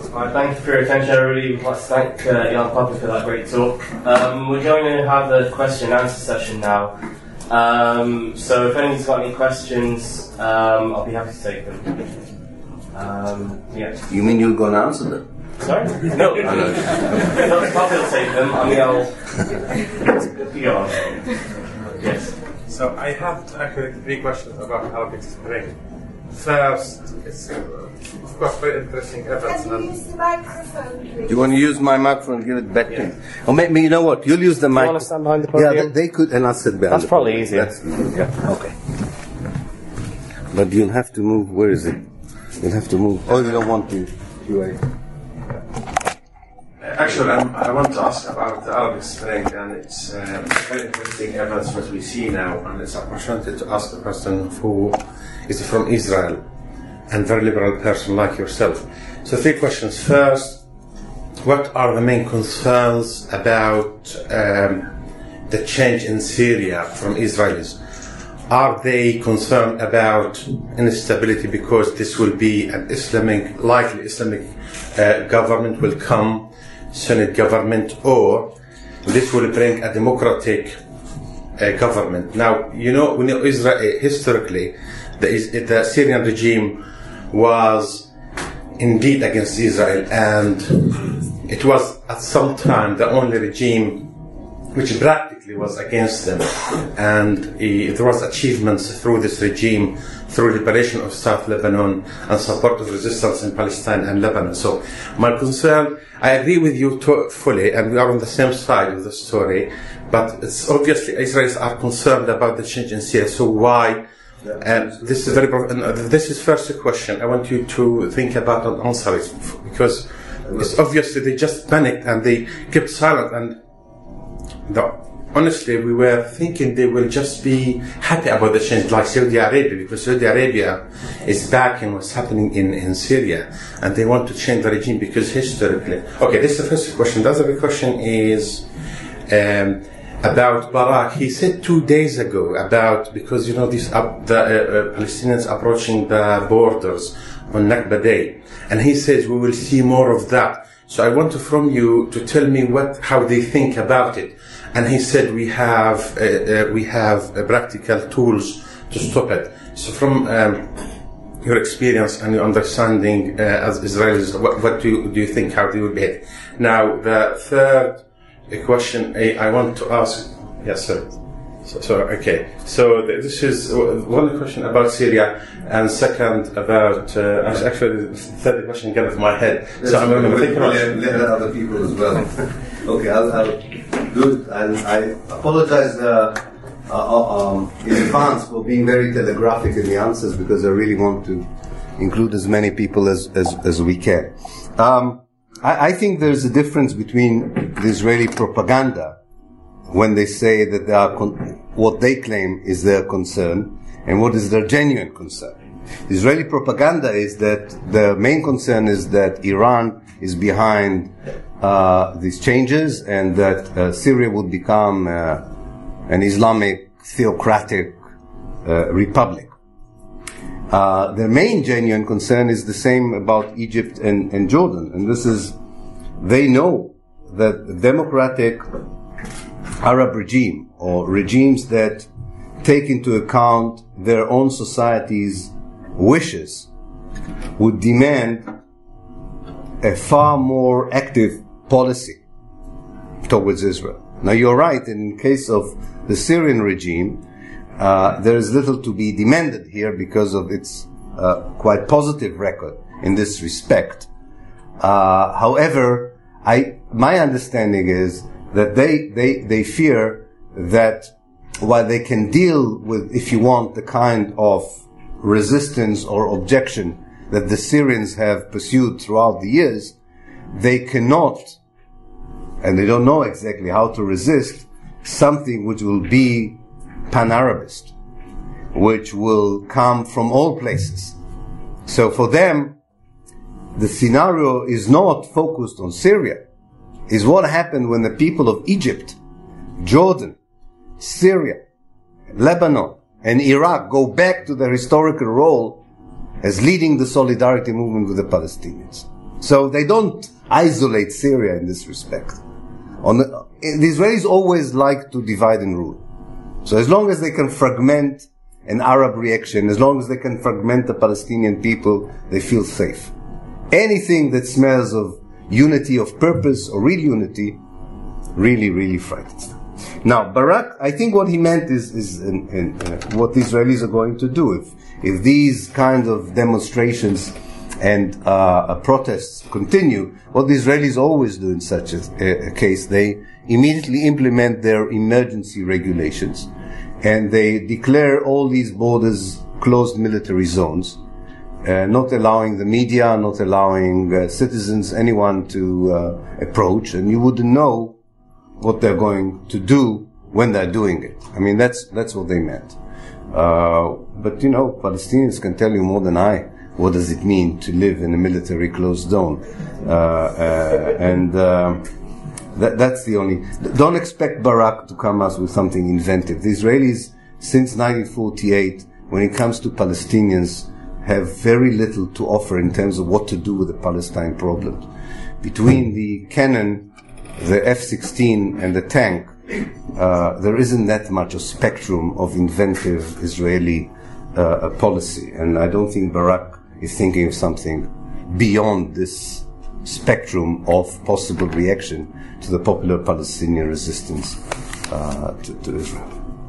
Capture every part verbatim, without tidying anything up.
Right, thank you for your attention. I really would like to thank uh, Jan Papi for that great talk. Um, we're going to have the question and answer session now. Um, so if anyone's got any questions, um, I'll be happy to take them. Um, yeah. You mean you're going to answer them? Sorry? No. Not Papi will take them. I mean, I'll... You go on. Yes. So I have actually three questions about Arabic Spring. First, it's uh, of course very interesting efforts. Can you use the microphone, please? You want to use my microphone and give it back to me? Or maybe, you know what, you'll use the Do you mic. want to stand behind the podium? Yeah, they, they could, and I'll sit behind That's the probably podium. easier. That's easier. Yeah, okay. But you'll have to move, where is it? You'll have to move. Oh, you don't want to. You Actually, I'm, I want to ask about the Arabic Spring, and it's uh, very interesting events that we see now, and it's an opportunity to ask a person who is from Israel and very liberal person like yourself. So three questions. First, what are the main concerns about um, the change in Syria from Israelis? Are they concerned about instability because this will be an Islamic, likely Islamic uh, government will come, Senate government, or this will bring a democratic uh, government? Now, you know, we know Israel, uh, historically, the, the Syrian regime was indeed against Israel, and it was at some time the only regime which practically was against them, and uh, there was achievements through this regime, through liberation of South Lebanon and support of resistance in Palestine and Lebanon. So my concern, I agree with you to, fully, and we are on the same side of the story, but it's obviously Israelis are concerned about the change in Syria. So why? And this is very. This is first question. I want you to think about and answer it, because it's obviously they just panicked and they kept silent. And the, honestly, we were thinking they will just be happy about the change, like Saudi Arabia, because Saudi Arabia is backing what's happening in, in Syria, and they want to change the regime because historically. Okay, this is the first question. The other question is. Um, About Barak, he said two days ago about, because you know these uh, the uh, uh, Palestinians approaching the borders on Nakba Day, and he says we will see more of that. So I want to, from you to tell me what how they think about it. And he said we have uh, uh, we have uh, practical tools to stop it. So from um, your experience and your understanding uh, as Israelis, what, what do you, do you think how they will behave? Now the third. A question I, I want to ask, yes, sir. So, so okay. So this is one question about Syria, and second about uh, actually the third question got off my head. Yes, so I'm going to think about it. Let other people as well. Okay, I'll, I'll do it. I'll, I apologize uh, uh, um, in advance for being very telegraphic in the answers, because I really want to include as many people as as, as we can. Um, I think there's a difference between the Israeli propaganda when they say that they are con- what they claim is their concern and what is their genuine concern. The Israeli propaganda is that the main concern is that Iran is behind uh, these changes and that uh, Syria would become uh, an Islamic theocratic uh, republic. Uh, their main genuine concern is the same about Egypt and, and Jordan. And this is, they know that the democratic Arab regime, or regimes that take into account their own society's wishes, would demand a far more active policy towards Israel. Now you're right, in case of the Syrian regime, Uh, there is little to be demanded here because of its uh, quite positive record in this respect. Uh, however, I, my understanding is that they, they, they fear that while they can deal with, if you want, the kind of resistance or objection that the Syrians have pursued throughout the years, they cannot, and they don't know exactly how to resist something which will be pan-Arabist, which will come from all places. So for them, the scenario is not focused on Syria. Is what happened when the people of Egypt, Jordan, Syria, Lebanon, and Iraq go back to their historical role as leading the solidarity movement with the Palestinians. So they don't isolate Syria in this respect. On the, the Israelis always like to divide and rule. So as long as they can fragment an Arab reaction, as long as they can fragment the Palestinian people, they feel safe. Anything that smells of unity of purpose or real unity really, really frightens them. Now, Barak, I think what he meant is, is in, in, uh, what the Israelis are going to do. If, if these kinds of demonstrations and uh, protests continue, what the Israelis always do in such a, a case, they immediately implement their emergency regulations, and they declare all these borders closed military zones, uh, not allowing the media, not allowing uh, citizens, anyone to uh, approach, and you wouldn't know what they're going to do when they're doing it. I mean, that's that's what they meant. Uh, but, you know, Palestinians can tell you more than I what does it mean to live in a military closed zone. Uh, uh, and uh, that, that's the only... Don't expect Barak to come us with something inventive. The Israelis, since nineteen forty-eight, when it comes to Palestinians, have very little to offer in terms of what to do with the Palestine problem. Between the cannon, the F sixteen and the tank, uh, there isn't that much a spectrum of inventive Israeli uh, policy. And I don't think Barak is thinking of something beyond this spectrum of possible reaction to the popular Palestinian resistance uh, to, to Israel.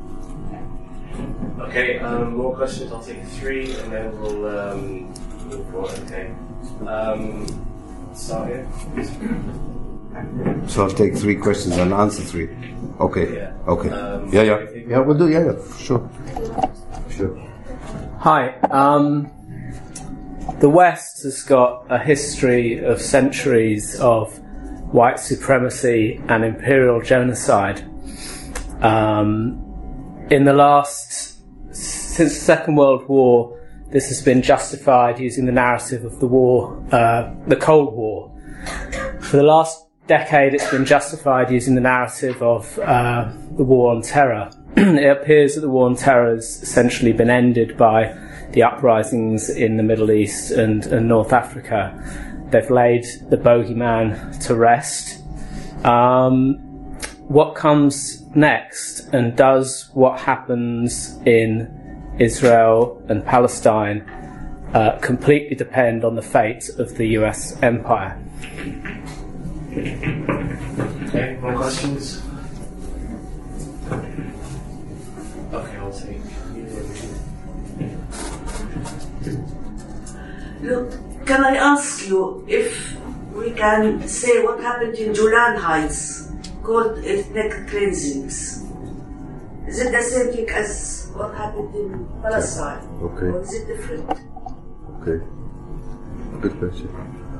Okay, um, more questions. I'll take three and then we'll um, move on. Okay. Um, start here. So I'll take three questions and answer three. Okay. Yeah. Okay. Um, yeah, yeah. Yeah, we'll do. Yeah, yeah. Sure. Sure. Hi. Um, the West has got a history of centuries of white supremacy and imperial genocide. Um, in the last, since the Second World War, this has been justified using the narrative of the war, uh, the Cold War. For the last decade, it's been justified using the narrative of uh, the war on terror. It appears that the war on terror has essentially been ended by the uprisings in the Middle East and, and North Africa. They've laid the bogeyman to rest. Um, what comes next, and does what happens in Israel and Palestine uh, completely depend on the fate of the U S empire? Okay, more questions? Okay, I'll take Look, can I ask you if we can say what happened in Golan Heights, called ethnic cleansings? Is it the same thing as what happened in Palestine? Okay. Or is it different? Okay. Good question.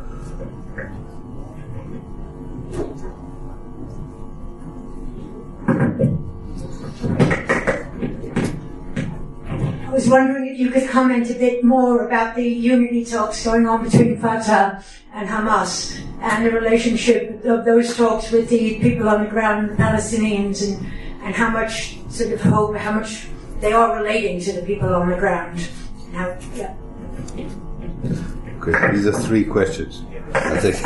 I was wondering if you could comment a bit more about the unity talks going on between Fatah and Hamas and the relationship of those talks with the people on the ground, the Palestinians, and, and how much sort of hope, how much they are relating to the people on the ground. Now, yeah. Okay, these are three questions. I'll take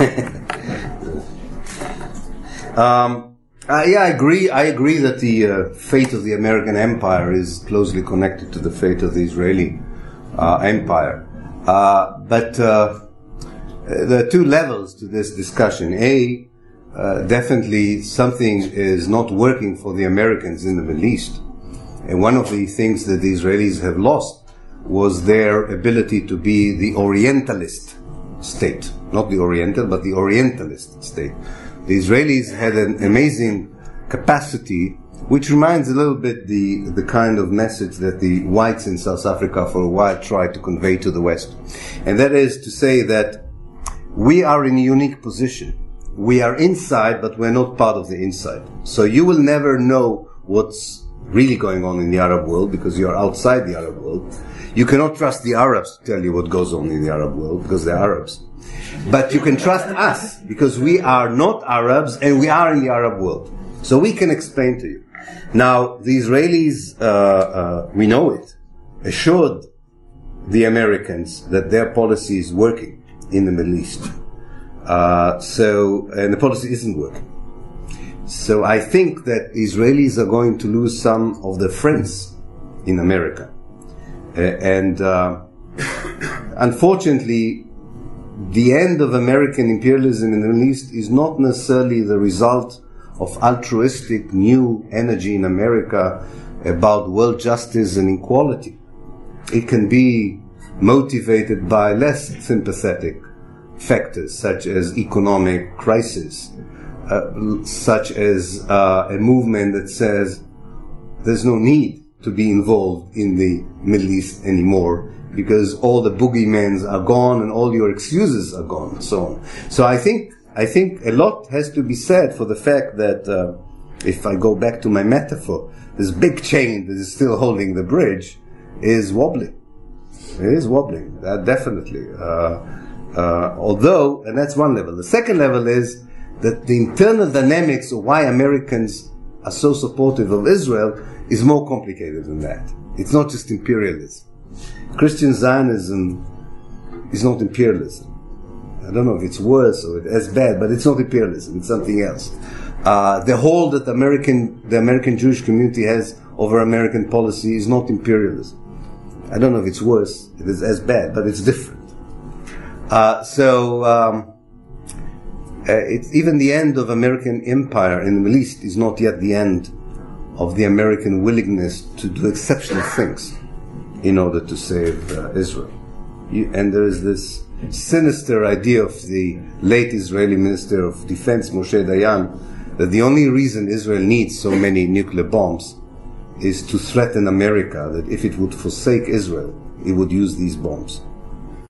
um, Uh, yeah, I agree. I agree that the uh, fate of the American empire is closely connected to the fate of the Israeli uh, empire. Uh, but uh, there are two levels to this discussion. A, uh, definitely something is not working for the Americans in the Middle East. And one of the things that the Israelis have lost was their ability to be the Orientalist state. Not the Oriental, but the Orientalist state. The Israelis had an amazing capacity, which reminds a little bit the, the kind of message that the whites in South Africa for a while tried to convey to the West. And that is to say that we are in a unique position. We are inside, but we're not part of the inside. So you will never know what's really going on in the Arab world because you are outside the Arab world. You cannot trust the Arabs to tell you what goes on in the Arab world because they're Arabs. But you can trust us because we are not Arabs and we are in the Arab world. So we can explain to you. Now, the Israelis, uh, uh, we know it, assured the Americans that their policy is working in the Middle East. Uh, so, and the policy isn't working. So I think that Israelis are going to lose some of their friends in America. Uh, and uh, unfortunately, the end of American imperialism in the Middle East is not necessarily the result of altruistic new energy in America about world justice and equality. It can be motivated by less sympathetic factors, such as economic crisis, uh, such as uh, a movement that says there's no need to be involved in the Middle East anymore because all the boogeymans are gone and all your excuses are gone, and so on. So I think I think a lot has to be said for the fact that, uh, if I go back to my metaphor, this big chain that is still holding the bridge is wobbling. It is wobbling, uh, definitely. Uh, uh, although, and that's one level. The second level is that the internal dynamics of why Americans are so supportive of Israel is more complicated than that. It's not just imperialism. Christian Zionism is not imperialism. I don't know if it's worse or as bad, but it's not imperialism. It's something else. Uh, the hold that the American, the American Jewish community has over American policy is not imperialism. I don't know if it's worse, it is as bad, but it's different. Uh, so, um, uh, it's even the end of American empire in the Middle East is not yet the end of the American willingness to do exceptional things in order to save uh, Israel. You, and there is this sinister idea of the late Israeli Minister of Defense, Moshe Dayan, that the only reason Israel needs so many nuclear bombs is to threaten America, that if it would forsake Israel, it would use these bombs.